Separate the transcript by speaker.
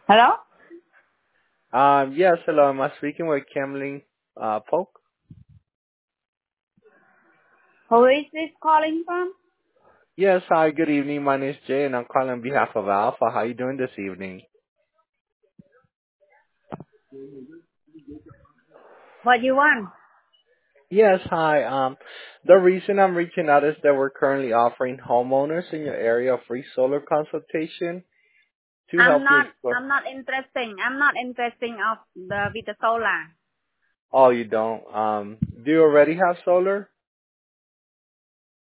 Speaker 1: Hello?
Speaker 2: Yes, hello. Am I speaking with Camlin Polk?
Speaker 1: Who is this calling from?
Speaker 2: Yes, hi, good evening. My name is Jay, and I'm calling on behalf of Alpha. How are you doing this evening?
Speaker 1: What you want?
Speaker 2: Yes, hi. The reason I'm reaching out is that we're currently offering homeowners in your area a free solar consultation to
Speaker 1: I'm
Speaker 2: help you
Speaker 1: not
Speaker 2: explore.
Speaker 1: I'm not interesting. I'm not interesting of the with the solar.
Speaker 2: Oh, you don't. Do you already have solar?